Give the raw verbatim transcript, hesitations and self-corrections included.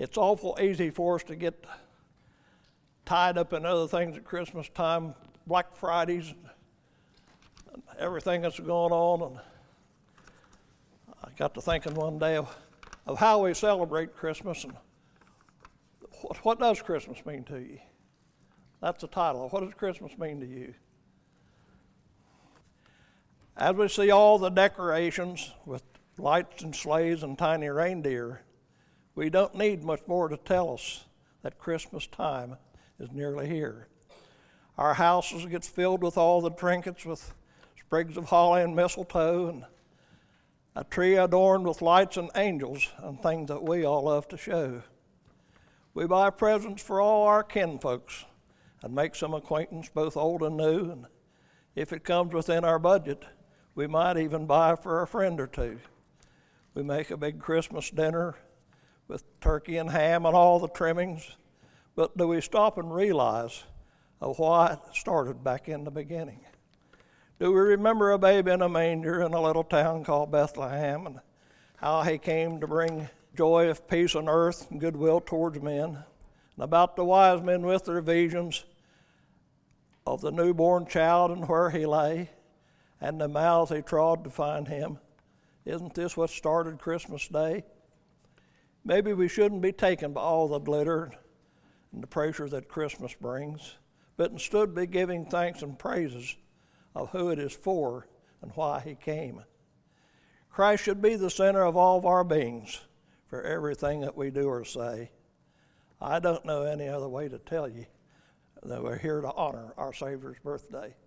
It's awful easy for us to get tied up in other things at Christmas time, Black Fridays, and everything that's going on. And I got to thinking one day of, of how we celebrate Christmas and what, what does Christmas mean to you? That's the title. What does Christmas mean to you? As we see all the decorations with lights and sleighs and tiny reindeer, we don't need much more to tell us that Christmas time is nearly here. Our houses get filled with all the trinkets with sprigs of holly and mistletoe and a tree adorned with lights and angels and things that we all love to show. We buy presents for all our kinfolks and make some acquaintance, both old and new, and if it comes within our budget, we might even buy for a friend or two. We make a big Christmas dinner with turkey and ham and all the trimmings, but do we stop and realize of why it started back in the beginning? Do we remember a babe in a manger in a little town called Bethlehem and how he came to bring joy of peace on earth and goodwill towards men, and about the wise men with their visions of the newborn child and where he lay and the mouths they trod to find him? Isn't this what started Christmas Day? Maybe we shouldn't be taken by all the glitter and the pressure that Christmas brings, but instead be giving thanks and praises of who it is for and why he came. Christ should be the center of all of our beings for everything that we do or say. I don't know any other way to tell you that we're here to honor our Savior's birthday.